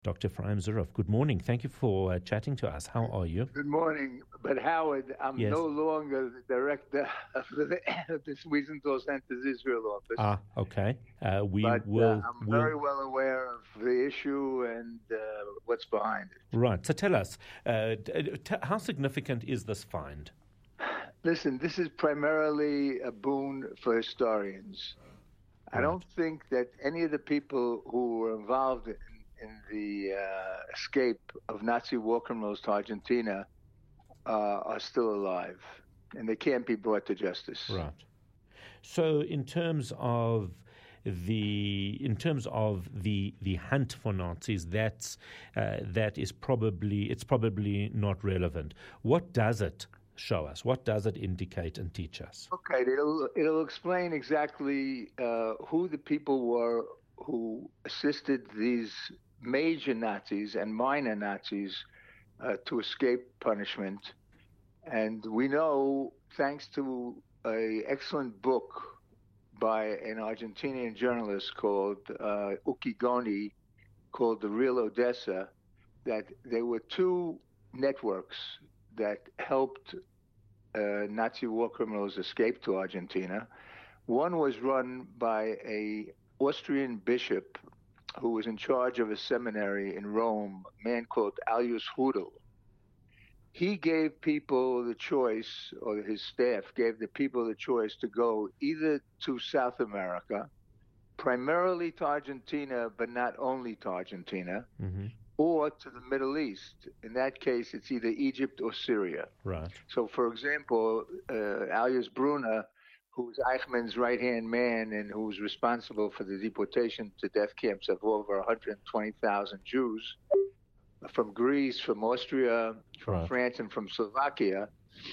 Dr. Ephraim Zuroff, good morning. Thank you for chatting to us. How are you? Good morning. But Howard, I'm Yes. no longer the director of the Wiesenthal Center's Israel office. Okay. But I'm very well aware of the issue and what's behind it. Right. So tell us, how significant is this find? Listen, this is primarily a boon for historians. Right. I don't think that any of the people who were involved in the escape of Nazi war criminals to Argentina are still alive, and they can't be brought to justice. Right. So, in terms of the hunt for Nazis, that is probably not relevant. What does it show us? What does it indicate and teach us? Okay, it'll explain exactly who the people were who assisted these major Nazis and minor Nazis to escape punishment. And we know, thanks to an excellent book by an Argentinian journalist called Uki Goni, called The Real Odessa, that there were two networks that helped Nazi war criminals escape to Argentina. One was run by an Austrian bishop who was in charge of a seminary in Rome, a man called Alois Hudel. He gave people the choice, or his staff gave the people the choice to go either to South America, primarily to Argentina, but not only to Argentina, or to the Middle East. In that case, it's either Egypt or Syria. Right. So, for example, Alois Brunner, who was Eichmann's right-hand man and who was responsible for the deportation to death camps of over 120,000 Jews from Greece, from Austria, from France, and from Slovakia.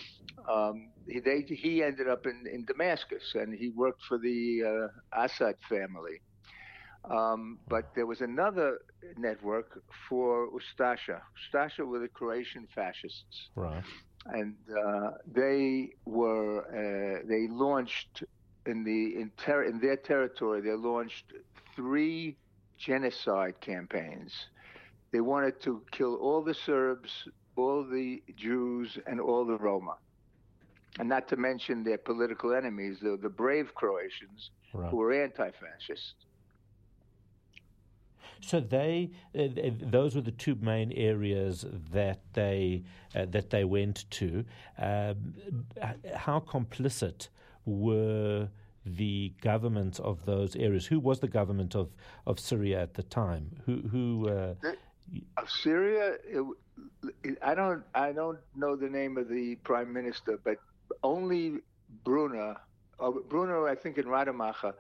He ended up in Damascus, and he worked for the Assad family. But there was another network for Ustasha. Ustasha were the Croatian fascists. Right. And they launched in their territory. They launched 3 genocide campaigns. They wanted to kill all the Serbs, all the Jews, and all the Roma, and not to mention their political enemies, the brave Croatians, who were anti-fascist. So those were the two main areas that they went to. How complicit were the governments of those areas? Who was the government of Syria at the time? Of Syria, I don't know the name of the prime minister, but only Brunner, I think in Rademacher,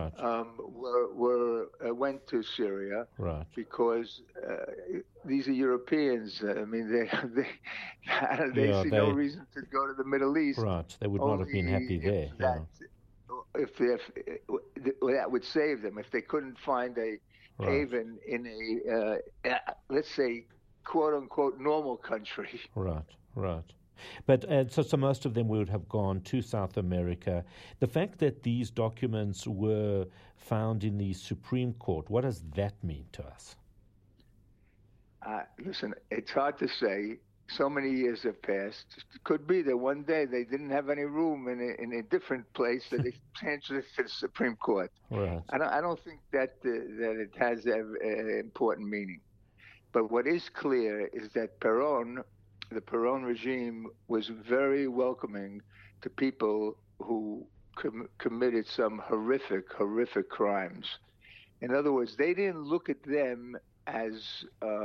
went to Syria, because these are Europeans. I mean, they see no reason to go to the Middle East. Right, they would not have been happy there. If that would save them, if they couldn't find a haven in a let's say, quote unquote, normal country. Right. But so most of them would have gone to South America. The fact that these documents were found in the Supreme Court, what does that mean to us? Listen, it's hard to say. So many years have passed. It could be that one day they didn't have any room in a different place, that they transferred to the Supreme Court. Right. I don't think that it has an important meaning. But what is clear is that the Perón regime was very welcoming to people who committed some horrific crimes. In other words, they didn't look at them as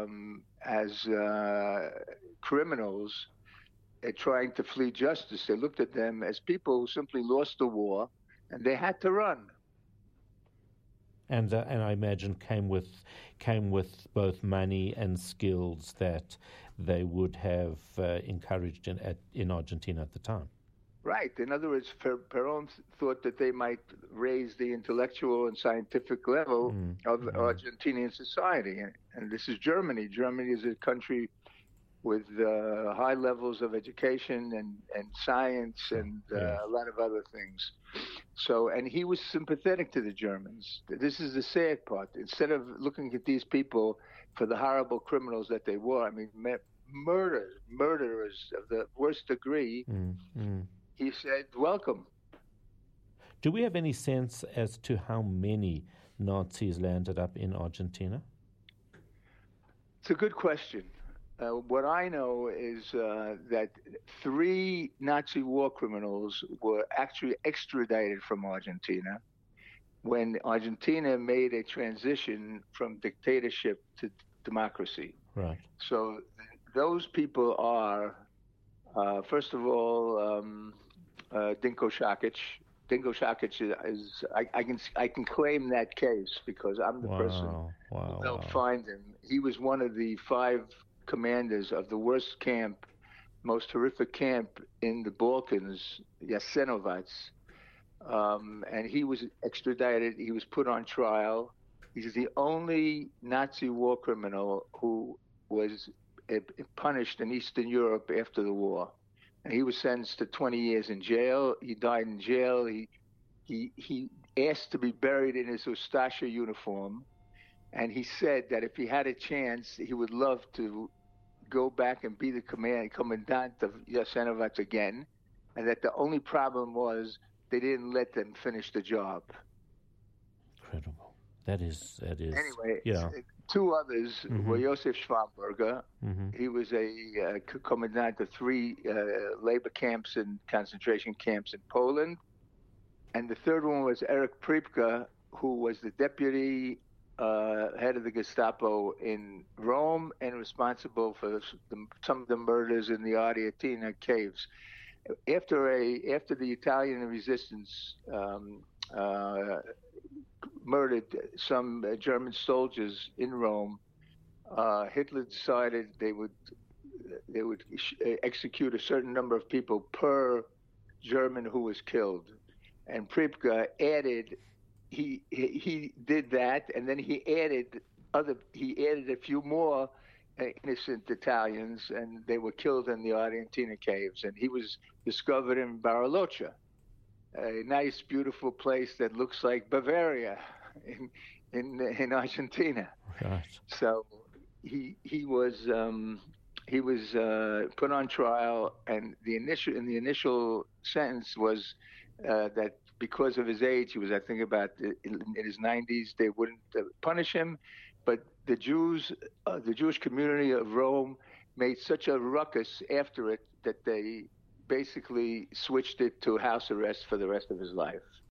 criminals trying to flee justice. They looked at them as people who simply lost the war and they had to run. And I imagine came with both money and skills that they would have encouraged in Argentina at the time. Right. In other words, Perón thought that they might raise the intellectual and scientific level of Argentinian society. And this is Germany. Germany is a country with high levels of education and science and Yes. a lot of other things. So, and he was sympathetic to the Germans. This is the sad part. Instead of looking at these people for the horrible criminals that they were, I mean, murderers of the worst degree, he said, welcome. Do we have any sense as to how many Nazis landed up in Argentina? It's a good question. What I know is that 3 Nazi war criminals were actually extradited from Argentina when Argentina made a transition from dictatorship to democracy. Right. So those people are, first of all, Dinko Šakić. Dinko Šakić is I can claim that case because I'm the person who helped find him. He was one of the 5 commanders of the worst camp, most horrific camp in the Balkans, Jasenovac. And he was extradited. He was put on trial. He's the only Nazi war criminal who was punished in Eastern Europe after the war. And he was sentenced to 20 years in jail. He died in jail. He asked to be buried in his Ustasha uniform. And he said that if he had a chance, he would love to go back and be the commandant of Jasenovac again. And that the only problem was they didn't let them finish the job. Incredible. That is. Anyway, yeah. 2 others were Josef Schwamberger. He was a commandant of 3 labor camps and concentration camps in Poland. And the third one was Erich Priebke, who was the deputy head of the Gestapo in Rome and responsible for some of the murders in the Ariatina caves. After the Italian resistance murdered some German soldiers in Rome, Hitler decided they would execute a certain number of people per German who was killed. And Priebke added, he did that, and then he added a few more innocent Italians, and they were killed in the Ariatina caves. And he was discovered in Bariloche, a nice, beautiful place that looks like Bavaria in Argentina. Right. So he was put on trial, and the initial sentence was that because of his age, he was, I think, about in his 90s, they wouldn't punish him. But the Jewish community of Rome made such a ruckus after it that they basically switched it to house arrest for the rest of his life.